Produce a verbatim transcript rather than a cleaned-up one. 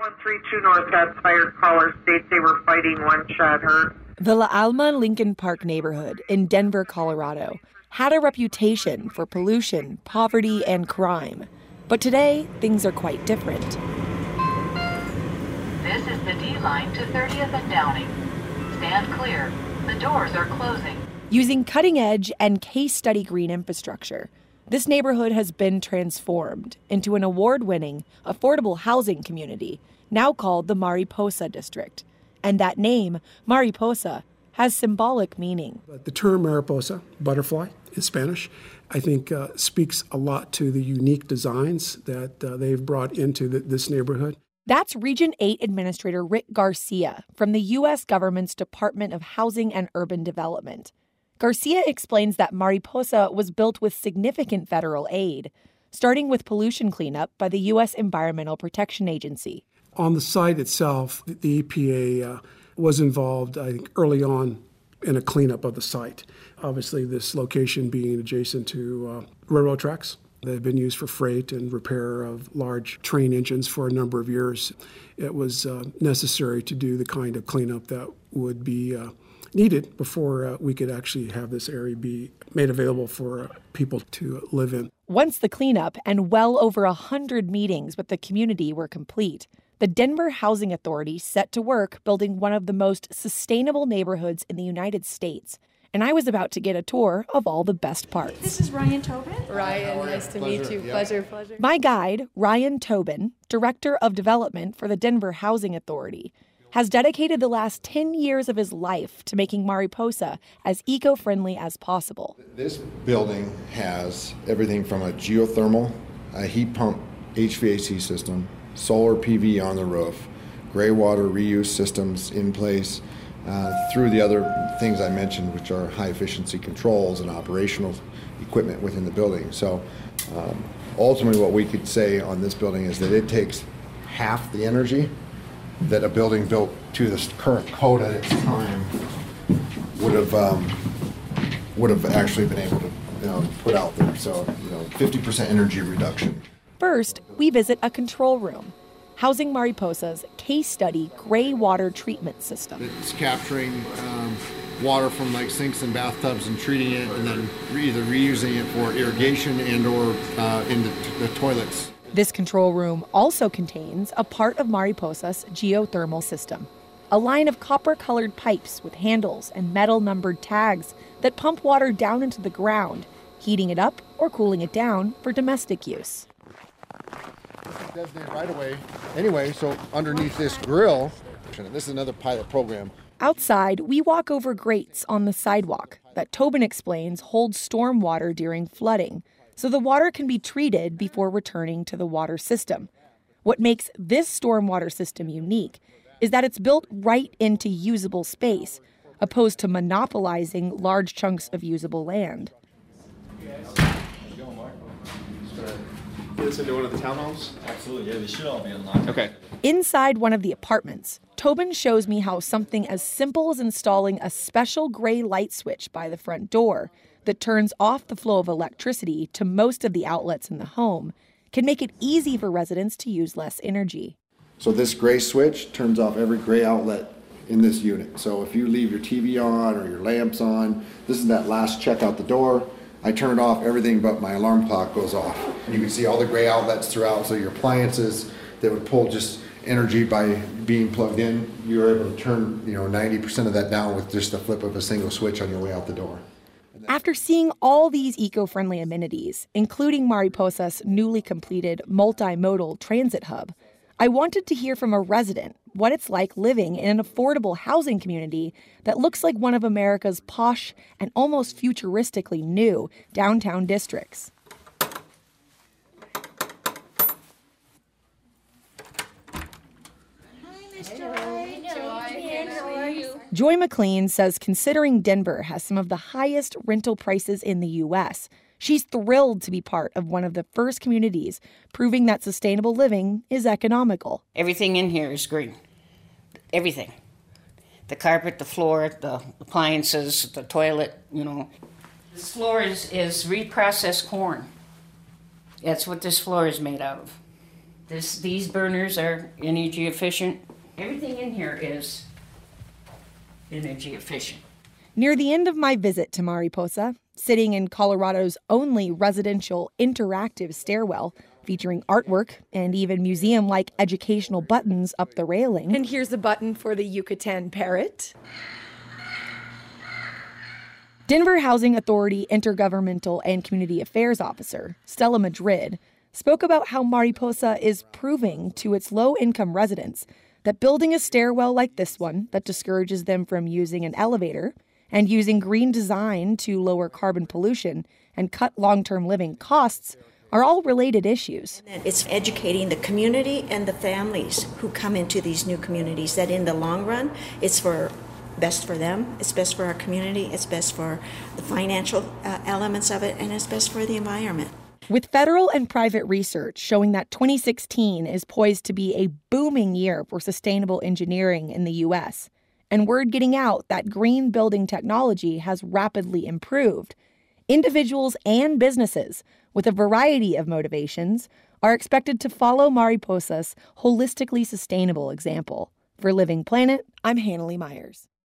one three two North had fired caller states they were fighting one shot heard. The La Alma Lincoln Park neighborhood in Denver, Colorado, had a reputation for pollution, poverty, and crime. But today, things are quite different. This is the D line to thirtieth and Downing. Stand clear. The doors are closing. Using cutting-edge and case study green infrastructure, this neighborhood has been transformed into an award-winning, affordable housing community, now called the Mariposa District. And that name, Mariposa, has symbolic meaning. The term Mariposa, butterfly in Spanish, I think uh, speaks a lot to the unique designs that uh, they've brought into the, this neighborhood. That's Region eight Administrator Rick Garcia from the U S government's Department of Housing and Urban Development. Garcia explains that Mariposa was built with significant federal aid, starting with pollution cleanup by the U S Environmental Protection Agency. On the site itself, the E P A uh, was involved, I think, early on in a cleanup of the site. Obviously, this location being adjacent to uh, railroad tracks. They've been used for freight and repair of large train engines for a number of years. It was uh, necessary to do the kind of cleanup that would be uh, needed before uh, we could actually have this area be made available for uh, people to live in. Once the cleanup and well over a hundred meetings with the community were complete, the Denver Housing Authority set to work building one of the most sustainable neighborhoods in the United States. And I was about to get a tour of all the best parts. This is Ryan Tobin. Ryan, nice to pleasure. meet you. Yeah. Pleasure, pleasure. My guide, Ryan Tobin, Director of Development for the Denver Housing Authority, has dedicated the last ten years of his life to making Mariposa as eco-friendly as possible. This building has everything from a geothermal, a heat pump H V A C system, solar P V on the roof, gray water reuse systems in place, uh, through the other things I mentioned, which are high efficiency controls and operational equipment within the building. So um, ultimately what we could say on this building is that it takes half the energy that a building built to the current code at its time would have um, would have actually been able to, you know, put out there. So, you know, fifty percent energy reduction. First, we visit a control room, housing Mariposa's case study gray water treatment system. It's capturing um, water from like sinks and bathtubs and treating it, and then either reusing it for irrigation and or uh, in the, the toilets. This control room also contains a part of Mariposa's geothermal system, a line of copper-colored pipes with handles and metal-numbered tags that pump water down into the ground, heating it up or cooling it down for domestic use. Designated right away. Anyway, so underneath this grill, this is another pilot program. Outside, we walk over grates on the sidewalk that Tobin explains hold storm water during flooding, so the water can be treated before returning to the water system. What makes this stormwater system unique is that it's built right into usable space, opposed to monopolizing large chunks of usable land. Get us into one of the townhomes? Absolutely, yeah, they should all be unlocked. Okay. Inside one of the apartments, Tobin shows me how something as simple as installing a special gray light switch by the front door that turns off the flow of electricity to most of the outlets in the home can make it easy for residents to use less energy. So this gray switch turns off every gray outlet in this unit. So if you leave your T V on or your lamps on, this is that last check out the door. I turn it off, everything but my alarm clock goes off. And you can see all the gray outlets throughout, so your appliances that would pull just energy by being plugged in, you're able to turn, you know, ninety percent of that down with just the flip of a single switch on your way out the door. After seeing all these eco-friendly amenities, including Mariposa's newly completed multimodal transit hub, I wanted to hear from a resident what it's like living in an affordable housing community that looks like one of America's posh and almost futuristically new downtown districts. Joy McLean says considering Denver has some of the highest rental prices in the U S, she's thrilled to be part of one of the first communities proving that sustainable living is economical. Everything in here is green. Everything. The carpet, the floor, the appliances, the toilet, you know. This floor is, is reprocessed corn. That's what this floor is made out of. This, these burners are energy efficient. Everything in here is energy efficient. Near the end of my visit to Mariposa, sitting in Colorado's only residential interactive stairwell, featuring artwork and even museum-like educational buttons up the railing. And here's a button for the Yucatan parrot. Denver Housing Authority Intergovernmental and Community Affairs Officer, Stella Madrid, spoke about how Mariposa is proving to its low-income residents that building a stairwell like this one that discourages them from using an elevator and using green design to lower carbon pollution and cut long-term living costs are all related issues. It's educating the community and the families who come into these new communities that in the long run, it's for best for them, it's best for our community, it's best for the financial uh, elements of it, and it's best for the environment. With federal and private research showing that twenty sixteen is poised to be a booming year for sustainable engineering in the U S, and word getting out that green building technology has rapidly improved, individuals and businesses with a variety of motivations are expected to follow Mariposa's holistically sustainable example. For Living Planet, I'm Hannah Lee Myers.